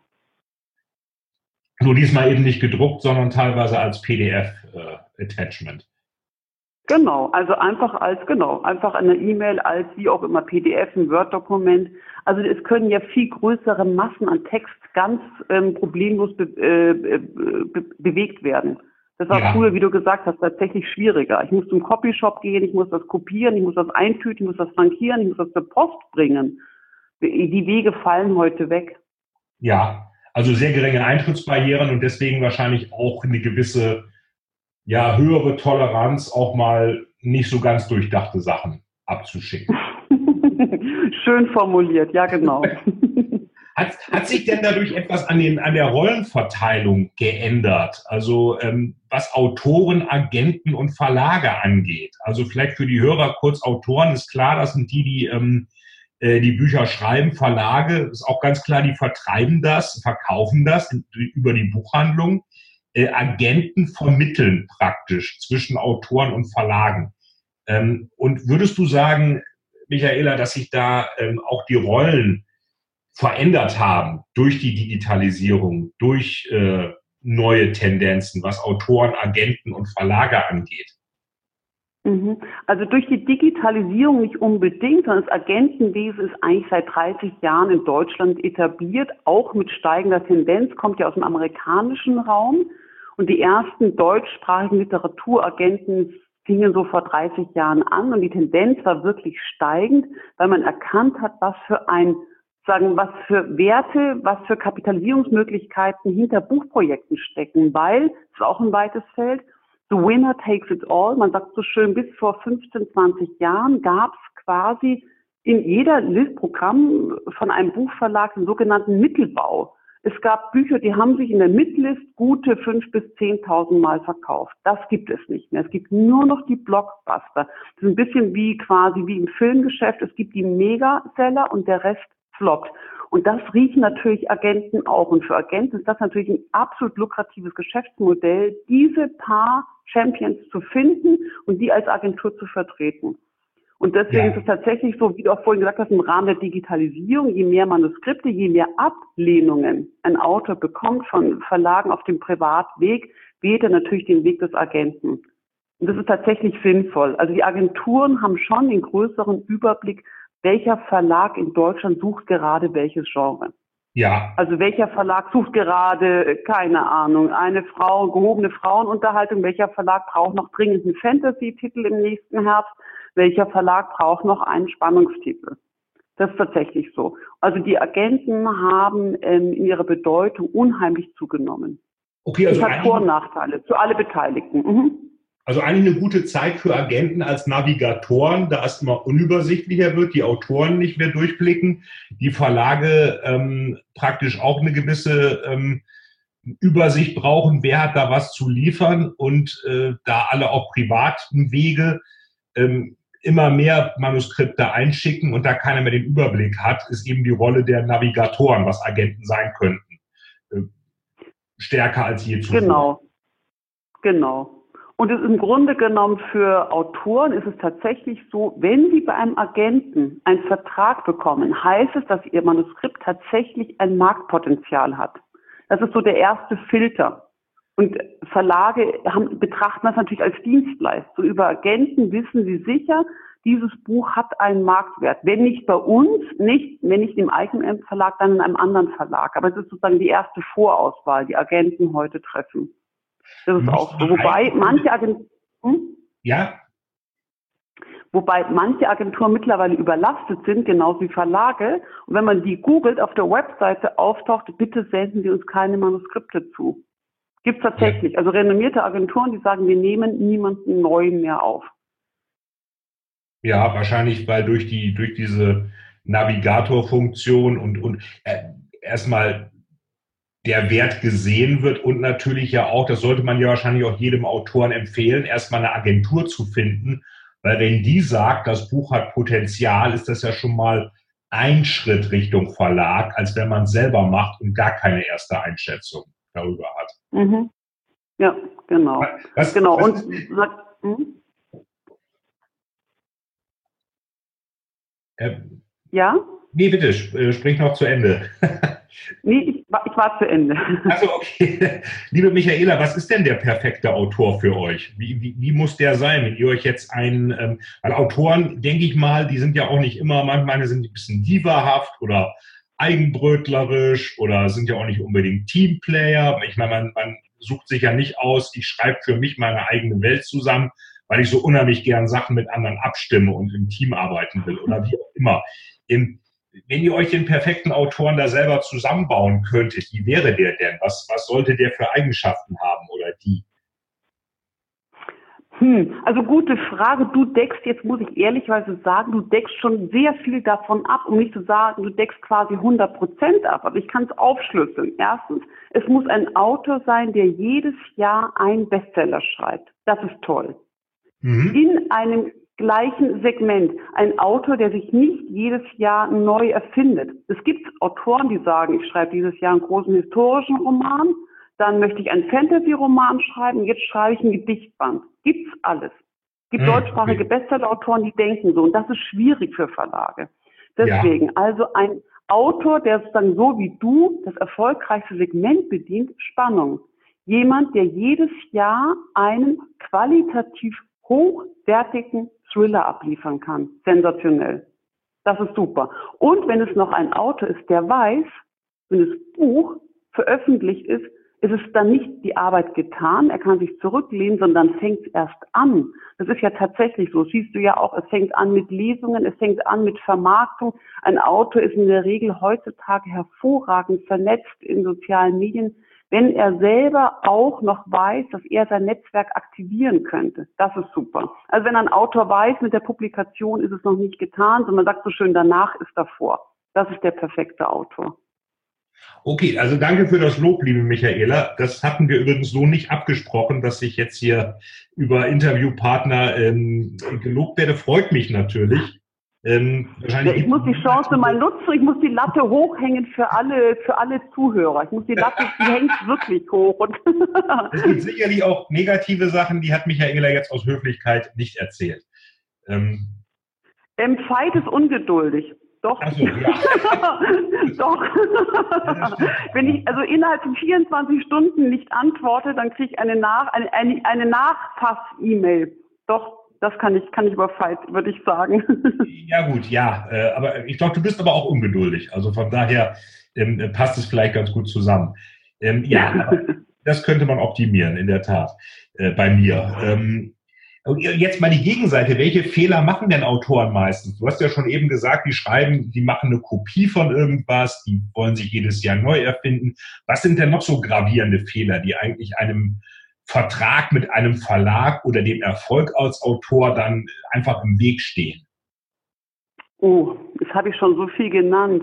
Speaker 1: Nur diesmal eben nicht gedruckt, sondern teilweise als PDF-Attachment.
Speaker 2: Genau, also einfach eine E-Mail als wie auch immer PDF, ein Word-Dokument. Also es können ja viel größere Massen an Text ganz problemlos bewegt werden. Das war früher, wie du gesagt hast, tatsächlich schwieriger. Ich muss zum Copyshop gehen, ich muss das kopieren, ich muss das eintüten, ich muss das frankieren, ich muss das zur Post bringen. Die Wege fallen heute weg.
Speaker 1: Ja, also sehr geringe Eintrittsbarrieren und deswegen wahrscheinlich auch eine gewisse höhere Toleranz, auch mal nicht so ganz durchdachte Sachen abzuschicken.
Speaker 2: Schön formuliert, ja genau.
Speaker 1: Hat sich denn dadurch etwas an der Rollenverteilung geändert? Also was Autoren, Agenten und Verlage angeht? Also vielleicht für die Hörer kurz, Autoren ist klar, das sind die Bücher schreiben, Verlage ist auch ganz klar, die vertreiben das, verkaufen das über die Buchhandlung. Agenten vermitteln praktisch zwischen Autoren und Verlagen. Und würdest du sagen, Michaela, dass sich da auch die Rollen verändert haben durch die Digitalisierung, durch neue Tendenzen, was Autoren, Agenten und Verlage angeht?
Speaker 2: Also durch die Digitalisierung nicht unbedingt, sondern das Agentenwesen ist eigentlich seit 30 Jahren in Deutschland etabliert, auch mit steigender Tendenz, kommt ja aus dem amerikanischen Raum. Und die ersten deutschsprachigen Literaturagenten fingen so vor 30 Jahren an und die Tendenz war wirklich steigend, weil man erkannt hat, was für Werte, was für Kapitalisierungsmöglichkeiten hinter Buchprojekten stecken, weil, das ist auch ein weites Feld, the winner takes it all. Man sagt so schön, bis vor 15, 20 Jahren gab es quasi in jeder Listprogramm von einem Buchverlag den sogenannten Mittelbau. Es gab Bücher, die haben sich in der Midlist gute 5.000 bis 10.000 Mal verkauft. Das gibt es nicht mehr. Es gibt nur noch die Blockbuster. Das ist ein bisschen wie im Filmgeschäft. Es gibt die Megaseller und der Rest floppt. Und das riechen natürlich Agenten auch. Und für Agenten ist das natürlich ein absolut lukratives Geschäftsmodell, diese paar Champions zu finden und die als Agentur zu vertreten. Und deswegen ist es tatsächlich so, wie du auch vorhin gesagt hast, im Rahmen der Digitalisierung, je mehr Manuskripte, je mehr Ablehnungen ein Autor bekommt von Verlagen auf dem Privatweg, wählt er natürlich den Weg des Agenten. Und das ist tatsächlich sinnvoll. Also die Agenturen haben schon den größeren Überblick, welcher Verlag in Deutschland sucht gerade welches Genre.
Speaker 1: Ja.
Speaker 2: Also welcher Verlag sucht gerade, keine Ahnung, gehobene Frauenunterhaltung, welcher Verlag braucht noch dringend einen Fantasy-Titel im nächsten Herbst, welcher Verlag braucht noch einen Spannungstitel. Das ist tatsächlich so. Also die Agenten haben in ihrer Bedeutung unheimlich zugenommen.
Speaker 1: Okay, also
Speaker 2: das hat Vor- und Nachteile für alle Beteiligten. Mhm.
Speaker 1: Also eigentlich eine gute Zeit für Agenten als Navigatoren, da es immer unübersichtlicher wird, die Autoren nicht mehr durchblicken, die Verlage praktisch auch eine gewisse Übersicht brauchen, wer hat da was zu liefern und da alle auf privaten Wege immer mehr Manuskripte einschicken und da keiner mehr den Überblick hat, ist eben die Rolle der Navigatoren, was Agenten sein könnten, stärker als je zuvor.
Speaker 2: Genau. Und im Grunde genommen für Autoren ist es tatsächlich so, wenn sie bei einem Agenten einen Vertrag bekommen, heißt es, dass ihr Manuskript tatsächlich ein Marktpotenzial hat. Das ist so der erste Filter. Und Verlage betrachten das natürlich als Dienstleistung. Über Agenten wissen sie sicher, dieses Buch hat einen Marktwert. Wenn nicht bei uns, wenn nicht im eigenen Verlag, dann in einem anderen Verlag. Aber es ist sozusagen die erste Vorauswahl, die Agenten heute treffen. Das ist auch so. Wobei manche Agenturen mittlerweile überlastet sind, genauso wie Verlage. Und wenn man die googelt, auf der Webseite auftaucht, bitte senden Sie uns keine Manuskripte zu. Gibt es tatsächlich. Ja. Also renommierte Agenturen, die sagen, wir nehmen niemanden Neuen mehr auf.
Speaker 1: Ja, wahrscheinlich, weil durch diese Navigator-Funktion und erstmal der Wert gesehen wird und natürlich ja auch, das sollte man ja wahrscheinlich auch jedem Autoren empfehlen, erstmal eine Agentur zu finden, weil wenn die sagt, das Buch hat Potenzial, ist das ja schon mal ein Schritt Richtung Verlag, als wenn man es selber macht und gar keine erste Einschätzung darüber hat.
Speaker 2: Mhm. Ja, genau. Ja?
Speaker 1: Nee, bitte, sprich noch zu Ende.
Speaker 2: Nee, ich war zu Ende.
Speaker 1: Also okay. Liebe Michaela, was ist denn der perfekte Autor für euch? Wie muss der sein, wenn ihr euch jetzt weil Autoren, denke ich mal, die sind ja auch nicht immer, manchmal sind die ein bisschen divahaft oder eigenbrötlerisch oder sind ja auch nicht unbedingt Teamplayer. Ich meine, man sucht sich ja nicht aus, ich schreibe für mich meine eigene Welt zusammen, weil ich so unheimlich gern Sachen mit anderen abstimme und im Team arbeiten will oder wie auch immer. Wenn ihr euch den perfekten Autoren da selber zusammenbauen könntet, wie wäre der denn? Was sollte der für Eigenschaften haben oder die?
Speaker 2: Also gute Frage. Du deckst, jetzt muss ich ehrlichweise sagen, du deckst schon sehr viel davon ab, um nicht zu sagen, du deckst quasi 100% ab. Aber ich kann es aufschlüsseln. Erstens, es muss ein Autor sein, der jedes Jahr einen Bestseller schreibt. Das ist toll. Mhm. In einem gleichen Segment. Ein Autor, der sich nicht jedes Jahr neu erfindet. Es gibt Autoren, die sagen, ich schreibe dieses Jahr einen großen historischen Roman, dann möchte ich einen Fantasy-Roman schreiben, jetzt schreibe ich einen Gedichtband. Gibt's alles. Es gibt deutschsprachige Bestseller-Autoren, die denken so. Und das ist schwierig für Verlage. Deswegen, also ein Autor, der sozusagen so wie du das erfolgreichste Segment bedient, Spannung. Jemand, der jedes Jahr einen qualitativ hochwertigen Thriller abliefern kann. Sensationell. Das ist super. Und wenn es noch ein Autor ist, der weiß, wenn das Buch veröffentlicht ist, Es ist dann nicht die Arbeit getan, er kann sich zurücklehnen, sondern fängt es erst an. Das ist ja tatsächlich so. Das siehst du ja auch, es fängt an mit Lesungen, es fängt an mit Vermarktung. Ein Autor ist in der Regel heutzutage hervorragend vernetzt in sozialen Medien, wenn er selber auch noch weiß, dass er sein Netzwerk aktivieren könnte. Das ist super. Also wenn ein Autor weiß, mit der Publikation ist es noch nicht getan, sondern man sagt so schön, danach ist davor. Das ist der perfekte Autor.
Speaker 1: Okay, also danke für das Lob, liebe Michaela. Das hatten wir übrigens so nicht abgesprochen, dass ich jetzt hier über Interviewpartner gelobt werde. Freut mich natürlich.
Speaker 2: Ja, ich muss die Chance mal nutzen, ich muss die Latte hochhängen für alle Zuhörer. Ich muss die Latte, die hängt wirklich hoch. Und
Speaker 1: es gibt sicherlich auch negative Sachen, die hat Michaela jetzt aus Höflichkeit nicht erzählt.
Speaker 2: Veit ist ungeduldig. Doch.
Speaker 1: Ach so, ja.
Speaker 2: Doch. Wenn ich also innerhalb von 24 Stunden nicht antworte, dann kriege ich eine Nachfass-E-Mail. Doch, das kann ich über Veit, würde ich sagen.
Speaker 1: Ja gut, ja. Aber ich glaube, du bist aber auch ungeduldig. Also von daher passt es vielleicht ganz gut zusammen. Ja, aber das könnte man optimieren, in der Tat, bei mir. Und jetzt mal die Gegenseite. Welche Fehler machen denn Autoren meistens? Du hast ja schon eben gesagt, die machen eine Kopie von irgendwas, die wollen sich jedes Jahr neu erfinden. Was sind denn noch so gravierende Fehler, die eigentlich einem Vertrag mit einem Verlag oder dem Erfolg als Autor dann einfach im Weg stehen?
Speaker 2: Oh, das habe ich schon so viel genannt.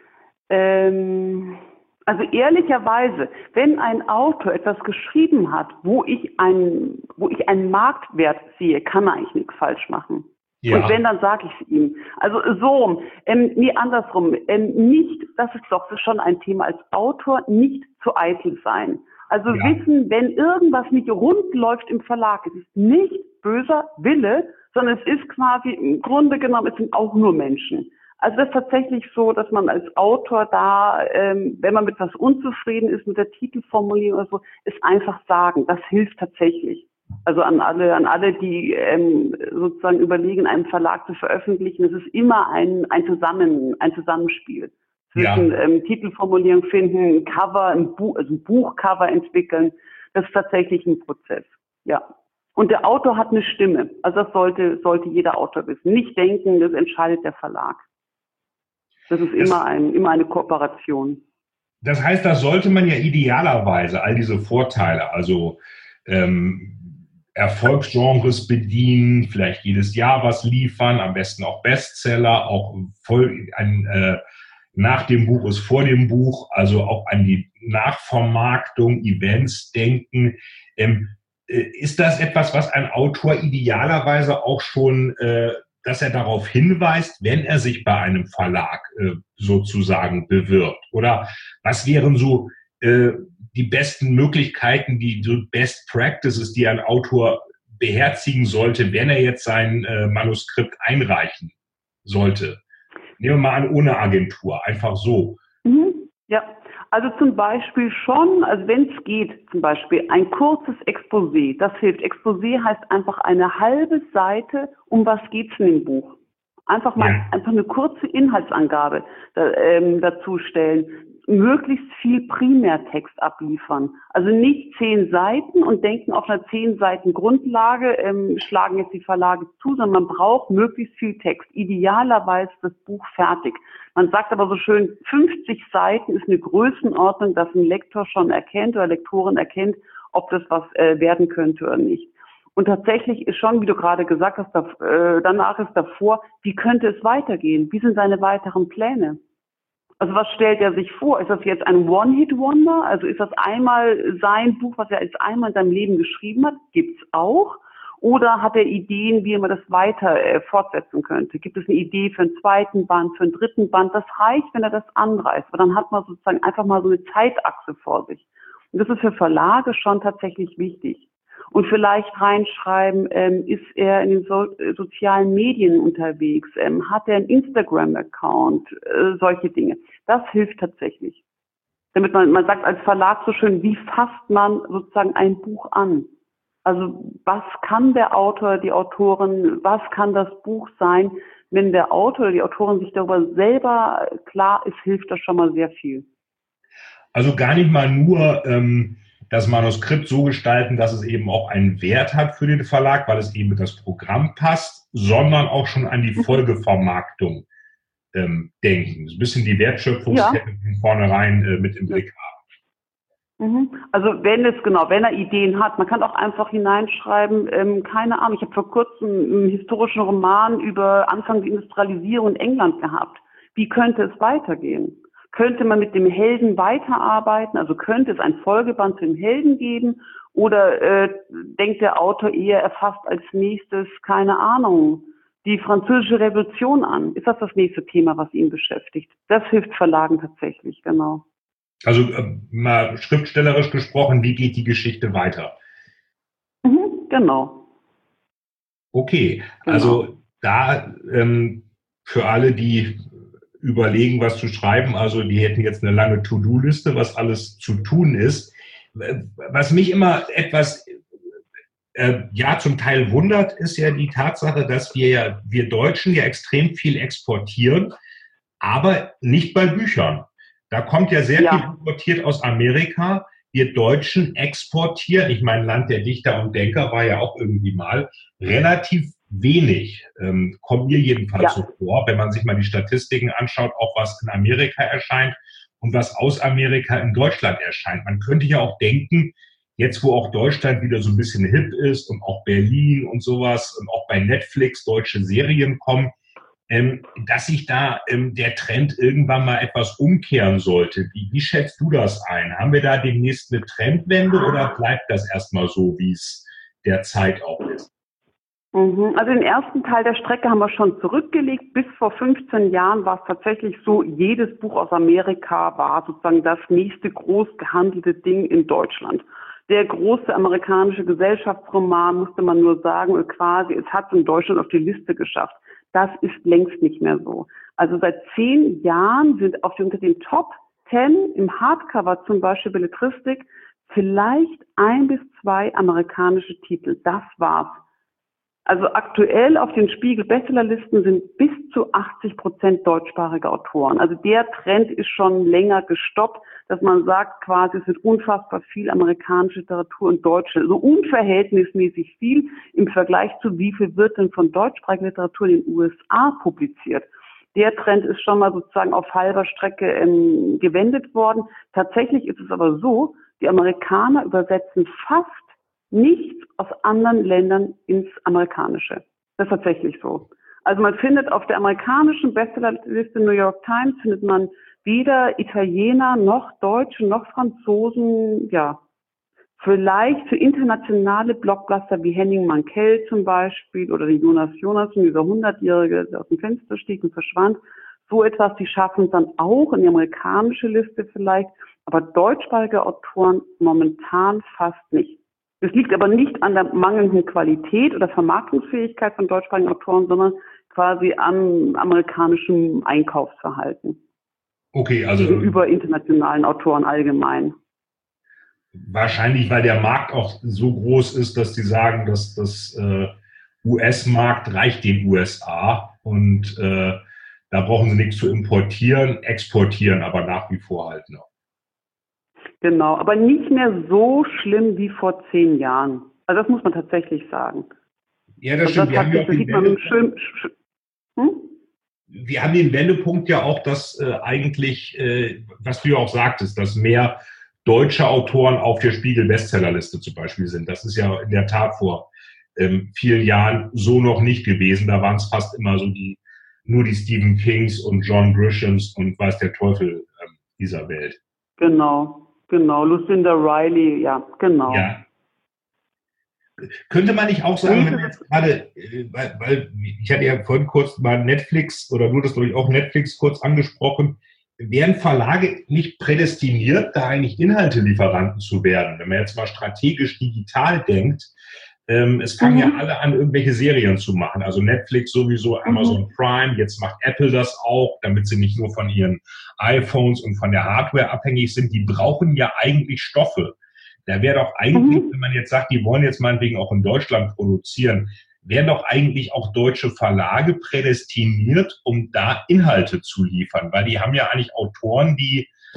Speaker 2: Also ehrlicherweise, wenn ein Autor etwas geschrieben hat, wo ich einen Marktwert sehe, kann er eigentlich nichts falsch machen. Ja. Und wenn, dann sage ich es ihm. Also so, nee, andersrum. Nicht, das ist schon ein Thema als Autor, nicht zu eitel sein. Also wissen, wenn irgendwas nicht rund läuft im Verlag, es ist nicht böser Wille, sondern es ist quasi, im Grunde genommen, es sind auch nur Menschen. Also das ist tatsächlich so, dass man als Autor da, wenn man mit was unzufrieden ist, mit der Titelformulierung oder so, es einfach sagen. Das hilft tatsächlich. Also an alle, die sozusagen überlegen, einen Verlag zu veröffentlichen, es ist immer ein Zusammenspiel. Zwischen Titelformulierung finden, Cover, ein Buchcover entwickeln. Das ist tatsächlich ein Prozess. Ja. Und der Autor hat eine Stimme. Also das sollte jeder Autor wissen. Nicht denken, das entscheidet der Verlag. Das ist immer eine Kooperation.
Speaker 1: Das heißt, das sollte man ja idealerweise, all diese Vorteile, also Erfolgsgenres bedienen, vielleicht jedes Jahr was liefern, am besten auch Bestseller, auch nach dem Buch ist vor dem Buch, also auch an die Nachvermarktung, Events denken. Ist das etwas, was ein Autor idealerweise auch schon dass er darauf hinweist, wenn er sich bei einem Verlag sozusagen bewirbt? Oder was wären so die besten Möglichkeiten, die so Best Practices, die ein Autor beherzigen sollte, wenn er jetzt sein Manuskript einreichen sollte? Nehmen wir mal an, ohne Agentur, einfach so.
Speaker 2: Ja, also zum Beispiel schon, also wenn es geht, zum Beispiel ein kurzes Exposé, das hilft. Exposé heißt einfach eine halbe Seite, um was geht's in dem Buch. Einfach eine kurze Inhaltsangabe dazu stellen. Möglichst viel Primärtext abliefern. Also nicht 10 Seiten und denken auf einer 10 Seiten Grundlage, schlagen jetzt die Verlage zu, sondern man braucht möglichst viel Text. Idealerweise das Buch fertig. Man sagt aber so schön, 50 Seiten ist eine Größenordnung, dass ein Lektor schon erkennt oder Lektorin erkennt, ob das was werden könnte oder nicht. Und tatsächlich ist schon, wie du gerade gesagt hast, danach ist davor, wie könnte es weitergehen? Wie sind seine weiteren Pläne? Also was stellt er sich vor? Ist das jetzt ein One-Hit-Wonder? Also ist das einmal sein Buch, was er jetzt einmal in seinem Leben geschrieben hat? Gibt's auch? Oder hat er Ideen, wie man das weiter fortsetzen könnte? Gibt es eine Idee für einen zweiten Band, für einen dritten Band? Das reicht, wenn er das anreißt. Aber dann hat man sozusagen einfach mal so eine Zeitachse vor sich. Und das ist für Verlage schon tatsächlich wichtig. Und vielleicht reinschreiben, ist er in den sozialen Medien unterwegs, hat er einen Instagram-Account, solche Dinge. Das hilft tatsächlich. Damit man sagt als Verlag so schön, wie fasst man sozusagen ein Buch an? Also was kann der Autor, die Autorin, was kann das Buch sein? Wenn der Autor oder die Autorin sich darüber selber klar ist, hilft das schon mal sehr viel.
Speaker 1: Also gar nicht mal nur das Manuskript so gestalten, dass es eben auch einen Wert hat für den Verlag, weil es eben mit das Programm passt, sondern auch schon an die Folgevermarktung denken. So ein bisschen die Wertschöpfungskette von vornherein mit im Blick haben.
Speaker 2: Also wenn er Ideen hat, man kann auch einfach hineinschreiben, keine Ahnung, ich habe vor kurzem einen historischen Roman über Anfang der Industrialisierung in England gehabt. Wie könnte es weitergehen? Könnte man mit dem Helden weiterarbeiten? Also könnte es ein Folgeband zu dem Helden geben? Oder denkt der Autor eher, er fasst als nächstes, keine Ahnung, die Französische Revolution an? Ist das nächste Thema, was ihn beschäftigt? Das hilft Verlagen tatsächlich, genau.
Speaker 1: Also mal schriftstellerisch gesprochen, wie geht die Geschichte weiter?
Speaker 2: Genau.
Speaker 1: Okay, also da für alle, die überlegen, was zu schreiben, also die hätten jetzt eine lange To-Do-Liste, was alles zu tun ist. Was mich immer etwas zum Teil wundert, ist ja die Tatsache, dass wir Deutschen ja extrem viel exportieren, aber nicht bei Büchern. Da kommt ja sehr viel importiert aus Amerika. Wir Deutschen exportieren, ich meine, Land der Dichter und Denker war ja auch irgendwie mal, relativ wenig. Kommt mir jedenfalls so vor, wenn man sich mal die Statistiken anschaut, auch was in Amerika erscheint und was aus Amerika in Deutschland erscheint. Man könnte ja auch denken, jetzt wo auch Deutschland wieder so ein bisschen hip ist und auch Berlin und sowas und auch bei Netflix deutsche Serien kommen, dass sich da der Trend irgendwann mal etwas umkehren sollte. Wie schätzt du das ein? Haben wir da demnächst eine Trendwende oder bleibt das erstmal so, wie es derzeit auch ist?
Speaker 2: Also den ersten Teil der Strecke haben wir schon zurückgelegt. Bis vor 15 Jahren war es tatsächlich so, jedes Buch aus Amerika war sozusagen das nächste groß gehandelte Ding in Deutschland. Der große amerikanische Gesellschaftsroman, musste man nur sagen, quasi, es hat es in Deutschland auf die Liste geschafft. Das ist längst nicht mehr so. Also seit 10 Jahren sind unter den Top 10 im Hardcover zum Beispiel Belletristik vielleicht 1 bis 2 amerikanische Titel. Das war's. Also aktuell auf den Spiegel-Bestsellerlisten sind bis zu 80% deutschsprachige Autoren. Also der Trend ist schon länger gestoppt, dass man sagt quasi, es wird unfassbar viel amerikanische Literatur in Deutschland, also unverhältnismäßig viel im Vergleich zu wie viel wird denn von deutschsprachiger Literatur in den USA publiziert. Der Trend ist schon mal sozusagen auf halber Strecke gewendet worden. Tatsächlich ist es aber so, die Amerikaner übersetzen fast nichts aus anderen Ländern ins Amerikanische. Das ist tatsächlich so. Also man findet auf der amerikanischen Bestsellerliste New York Times findet man weder Italiener noch Deutsche noch Franzosen, vielleicht für internationale Blockbuster wie Henning Mankell zum Beispiel oder den Jonas Jonasson, dieser 100-Jährige, der aus dem Fenster stieg und verschwand. So etwas, die schaffen es dann auch in die amerikanische Liste vielleicht, aber deutschsprachige Autoren momentan fast nicht. Das liegt aber nicht an der mangelnden Qualität oder Vermarktungsfähigkeit von deutschsprachigen Autoren, sondern quasi am amerikanischen Einkaufsverhalten.
Speaker 1: Okay, also
Speaker 2: gegenüber internationalen Autoren allgemein.
Speaker 1: Wahrscheinlich, weil der Markt auch so groß ist, dass die sagen, dass das US-Markt reicht den USA und da brauchen sie nichts zu importieren, exportieren aber nach wie vor halt noch.
Speaker 2: Genau, aber nicht mehr so schlimm wie vor 10 Jahren. Also das muss man tatsächlich sagen.
Speaker 1: Ja, das stimmt. Wir haben den Wendepunkt ja auch, dass eigentlich, was du ja auch sagtest, dass mehr deutsche Autoren auf der Spiegel-Bestsellerliste zum Beispiel sind. Das ist ja in der Tat vor vielen Jahren so noch nicht gewesen. Da waren es fast immer so nur die Stephen Kings und John Grishams und weiß der Teufel dieser Welt.
Speaker 2: Genau, Lucinda Riley, ja, genau.
Speaker 1: Ja. Könnte man nicht auch sagen, wenn jetzt gerade, weil ich hatte ja vorhin kurz mal Netflix, oder du das glaube ich auch Netflix kurz angesprochen, wären Verlage nicht prädestiniert, da eigentlich Inhaltelieferanten zu werden? Wenn man jetzt mal strategisch digital denkt, es fangen ja alle an, irgendwelche Serien zu machen. Also Netflix sowieso, Amazon Prime, jetzt macht Apple das auch, damit sie nicht nur von ihren iPhones und von der Hardware abhängig sind. Die brauchen ja eigentlich Stoffe. Da wäre doch eigentlich, wenn man jetzt sagt, die wollen jetzt meinetwegen auch in Deutschland produzieren, wären doch eigentlich auch deutsche Verlage prädestiniert, um da Inhalte zu liefern. Weil die haben ja eigentlich Autoren, die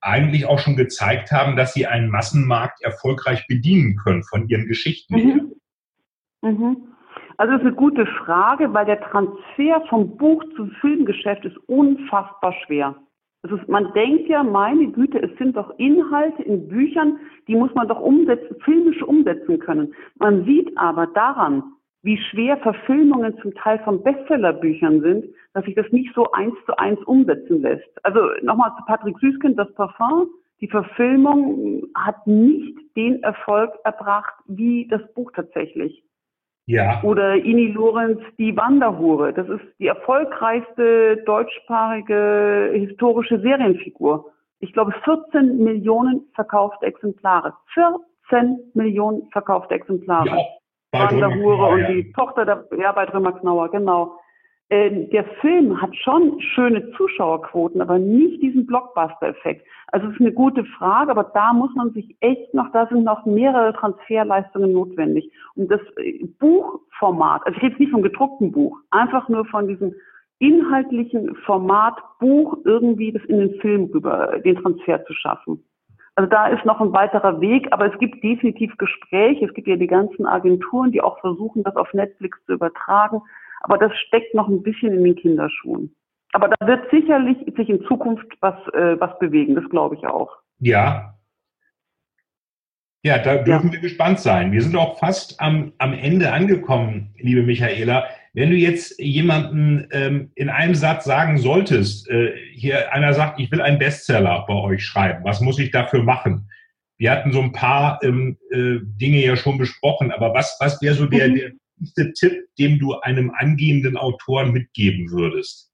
Speaker 1: eigentlich auch schon gezeigt haben, dass sie einen Massenmarkt erfolgreich bedienen können von ihren Geschichten her.
Speaker 2: Mhm. Also das ist eine gute Frage, weil der Transfer vom Buch zum Filmgeschäft ist unfassbar schwer. Man denkt ja, meine Güte, es sind doch Inhalte in Büchern, die muss man doch umsetzen, filmisch umsetzen können. Man sieht aber daran, wie schwer Verfilmungen zum Teil von Bestsellerbüchern sind, dass sich das nicht so 1:1 umsetzen lässt. Also nochmal zu Patrick Süskind, das Parfum. Die Verfilmung hat nicht den Erfolg erbracht wie das Buch tatsächlich.
Speaker 1: Ja.
Speaker 2: Oder Ini Lorenz, Die Wanderhure. Das ist die erfolgreichste deutschsprachige historische Serienfigur. Ich glaube 14 Millionen verkaufte Exemplare. 14 Millionen verkaufte Exemplare.
Speaker 1: Ja, bei
Speaker 2: Wanderhure und
Speaker 1: ja.
Speaker 2: die Tochter bei Drömer Knauer, genau. Der Film hat schon schöne Zuschauerquoten, aber nicht diesen Blockbuster-Effekt. Also es ist eine gute Frage, aber da muss man sich da sind noch mehrere Transferleistungen notwendig. Und das Buchformat, also ich rede jetzt nicht vom gedruckten Buch, einfach nur von diesem inhaltlichen Format Buch irgendwie das in den Film rüber, den Transfer zu schaffen. Also da ist noch ein weiterer Weg, aber es gibt definitiv Gespräche. Es gibt ja die ganzen Agenturen, die auch versuchen, das auf Netflix zu übertragen. Aber das steckt noch ein bisschen in den Kinderschuhen. Aber da wird sicherlich sich in Zukunft was bewegen, das glaube ich auch.
Speaker 1: Ja. Ja, da dürfen wir gespannt sein. Wir sind auch fast am Ende angekommen, liebe Michaela. Wenn du jetzt jemanden in einem Satz sagen solltest, hier einer sagt, ich will einen Bestseller bei euch schreiben, was muss ich dafür machen? Wir hatten so ein paar Dinge ja schon besprochen, aber was wäre so der wichtigste Tipp, den du einem angehenden Autoren mitgeben würdest?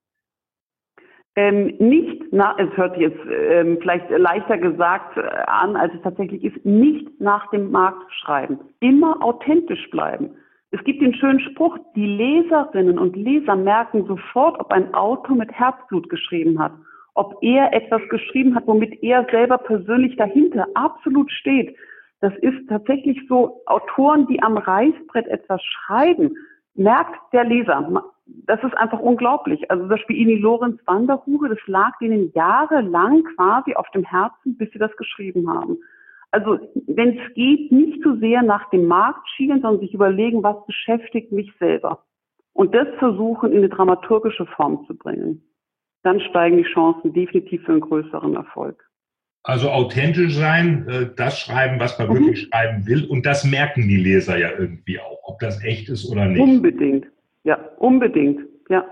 Speaker 2: Es hört sich jetzt vielleicht leichter gesagt an, als es tatsächlich ist, nicht nach dem Markt schreiben. Immer authentisch bleiben. Es gibt den schönen Spruch, die Leserinnen und Leser merken sofort, ob ein Autor mit Herzblut geschrieben hat, ob er etwas geschrieben hat, womit er selber persönlich dahinter absolut steht. Das ist tatsächlich so, Autoren, die am Reißbrett etwas schreiben, merkt der Leser. Das ist einfach unglaublich. Also zum Beispiel Ini Lorenz Wanderhure, das lag denen jahrelang quasi auf dem Herzen, bis sie das geschrieben haben. Also wenn es geht, nicht zu sehr nach dem Markt schielen, sondern sich überlegen, was beschäftigt mich selber. Und das versuchen in eine dramaturgische Form zu bringen. Dann steigen die Chancen definitiv für einen größeren Erfolg.
Speaker 1: Also authentisch sein, das schreiben, was man wirklich schreiben will. Und das merken die Leser ja irgendwie auch, ob das echt ist oder nicht.
Speaker 2: Unbedingt. Ja, unbedingt. Ja.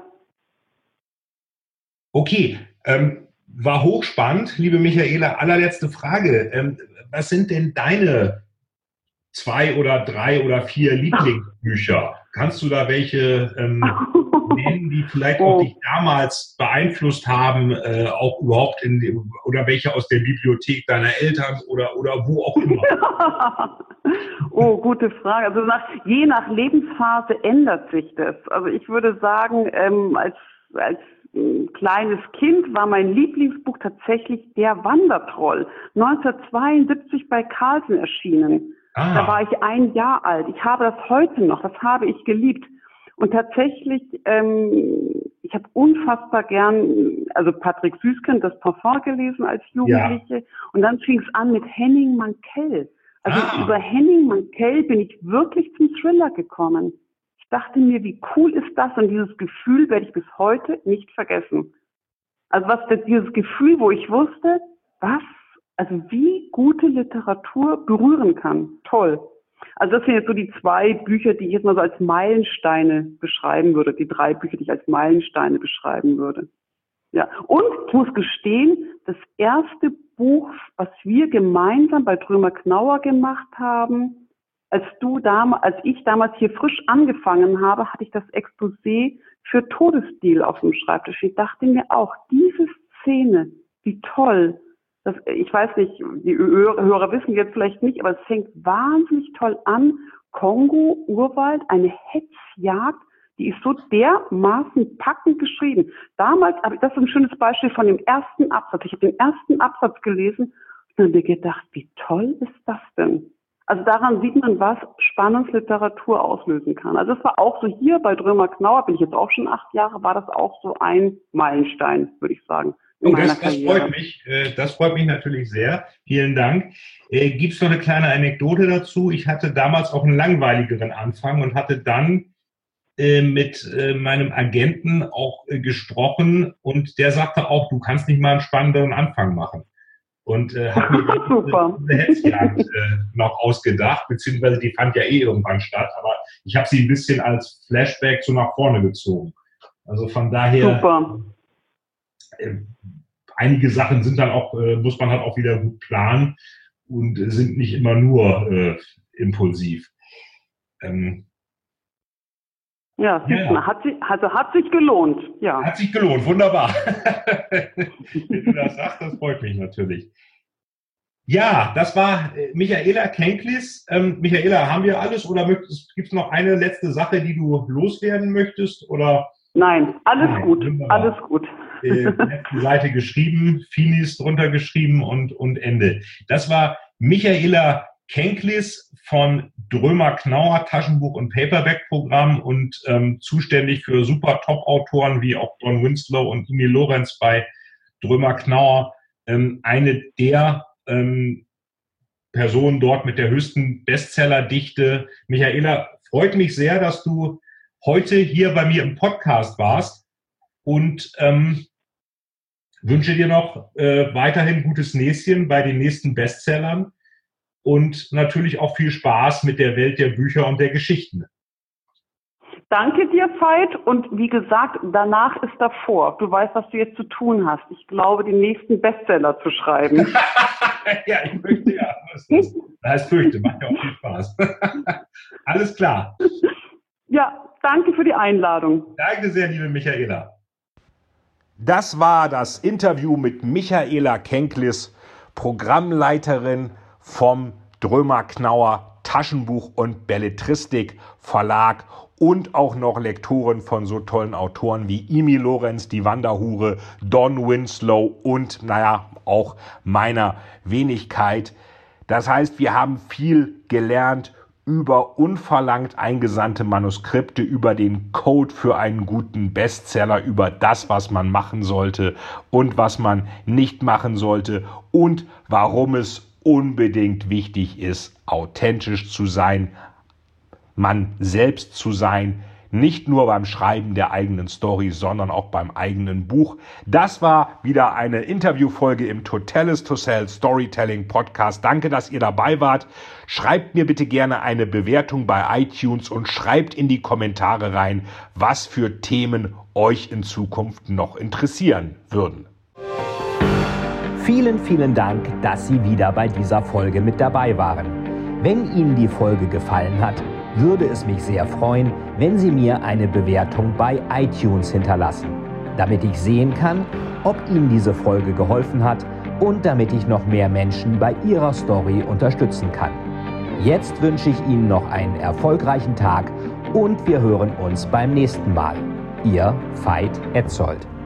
Speaker 1: Okay, war hochspannend, liebe Michaela. Allerletzte Frage. Was sind denn deine 2 oder 3 oder 4 Lieblingsbücher? Kannst du da welche nennen, die vielleicht auch dich damals beeinflusst haben, auch überhaupt oder welche aus der Bibliothek deiner Eltern oder wo auch immer?
Speaker 2: Oh, gute Frage. Also je nach Lebensphase ändert sich das. Also ich würde sagen, als kleines Kind war mein Lieblingsbuch tatsächlich Der Wandertroll, 1972 bei Carlsen erschienen. Da war ich 1 Jahr alt. Ich habe das heute noch, das habe ich geliebt. Und tatsächlich, ich habe unfassbar gern, also Patrick Süskind, das Parfum gelesen als Jugendliche. Ja. Und dann fing es an mit Henning Mankell. Also über Henning Mankell bin ich wirklich zum Thriller gekommen. Ich dachte mir, wie cool ist das? Und dieses Gefühl werde ich bis heute nicht vergessen. Also dieses Gefühl, wo ich wusste, wie gute Literatur berühren kann. Toll. Also das sind jetzt so die 2 Bücher, die ich jetzt mal so als Meilensteine beschreiben würde. Die 3 Bücher, die ich als Meilensteine beschreiben würde. Ja. Und ich muss gestehen, das erste Buch, was wir gemeinsam bei Drömer Knauer gemacht haben, als ich damals hier frisch angefangen habe, hatte ich das Exposé für Todesdeal auf dem Schreibtisch. Ich dachte mir auch, diese Szene, wie toll. Ich weiß nicht, die Hörer wissen jetzt vielleicht nicht, aber es fängt wahnsinnig toll an. Kongo, Urwald, eine Hetzjagd, die ist so dermaßen packend geschrieben. Damals, das ist ein schönes Beispiel von dem ersten Absatz. Ich habe den ersten Absatz gelesen und habe mir gedacht, wie toll ist das denn? Also daran sieht man, was Spannungsliteratur auslösen kann. Also es war auch so hier bei Drömer Knauer, bin ich jetzt auch schon 8 Jahre, war das auch so ein Meilenstein, würde ich sagen. in
Speaker 1: Oh,
Speaker 2: meiner
Speaker 1: das
Speaker 2: Karriere.
Speaker 1: freut mich. Das freut mich natürlich sehr. Vielen Dank. Gibt es noch eine kleine Anekdote dazu? Ich hatte damals auch einen langweiligeren Anfang und hatte dann mit meinem Agenten auch gesprochen und der sagte auch, du kannst nicht mal einen spannenderen Anfang machen. Und hat mir
Speaker 2: Super.
Speaker 1: eine Hetzjagd noch ausgedacht, beziehungsweise die fand ja irgendwann statt, aber ich habe sie ein bisschen als Flashback so nach vorne gezogen. Also von daher,
Speaker 2: Super.
Speaker 1: Einige Sachen sind dann auch, muss man halt auch wieder gut planen und sind nicht immer nur impulsiv.
Speaker 2: Ja, siehst du, hat sich gelohnt. Ja.
Speaker 1: Hat sich gelohnt, wunderbar. Wenn du das sagst, das freut mich natürlich. Ja, das war Michaela Kenklis. Michaela, haben wir alles oder gibt es noch eine letzte Sache, die du loswerden möchtest? Oder?
Speaker 2: Nein, alles gut,
Speaker 1: wunderbar.
Speaker 2: alles gut.
Speaker 1: Letzte Seite geschrieben, Finis drunter geschrieben und Ende. Das war Michaela Kenklis von Drömer Knauer Taschenbuch- und Paperback-Programm und zuständig für super Top-Autoren wie auch Don Winslow und Emil Lorenz bei Drömer Knauer. Eine der Personen dort mit der höchsten Bestsellerdichte. Michaela, freut mich sehr, dass du heute hier bei mir im Podcast warst und wünsche dir noch weiterhin gutes Näschen bei den nächsten Bestsellern und natürlich auch viel Spaß mit der Welt der Bücher und der Geschichten.
Speaker 2: Danke dir, Veit. Und wie gesagt, danach ist davor. Du weißt, was du jetzt zu tun hast. Ich glaube, den nächsten Bestseller zu schreiben.
Speaker 1: Ja, ich fürchte ja. Das heißt fürchte, macht ja auch viel Spaß. Alles klar.
Speaker 2: Ja, danke für die Einladung.
Speaker 1: Danke sehr, liebe Michaela. Das war das Interview mit Michaela Kenklis, Programmleiterin vom Drömer Knauer Taschenbuch- und Belletristik Verlag und auch noch Lektorin von so tollen Autoren wie Emil Lorenz, die Wanderhure, Don Winslow und, auch meiner Wenigkeit. Das heißt, wir haben viel gelernt über unverlangt eingesandte Manuskripte, über den Code für einen guten Bestseller, über das, was man machen sollte und was man nicht machen sollte und warum es unbedingt wichtig ist, authentisch zu sein, man selbst zu sein, nicht nur beim Schreiben der eigenen Story, sondern auch beim eigenen Buch. Das war wieder eine Interviewfolge im Totalis to Sell Storytelling Podcast. Danke, dass ihr dabei wart. Schreibt mir bitte gerne eine Bewertung bei iTunes und schreibt in die Kommentare rein, was für Themen euch in Zukunft noch interessieren würden.
Speaker 3: Vielen, vielen Dank, dass Sie wieder bei dieser Folge mit dabei waren. Wenn Ihnen die Folge gefallen hat, würde es mich sehr freuen, wenn Sie mir eine Bewertung bei iTunes hinterlassen, damit ich sehen kann, ob Ihnen diese Folge geholfen hat und damit ich noch mehr Menschen bei ihrer Story unterstützen kann. Jetzt wünsche ich Ihnen noch einen erfolgreichen Tag und wir hören uns beim nächsten Mal. Ihr Veit Etzold.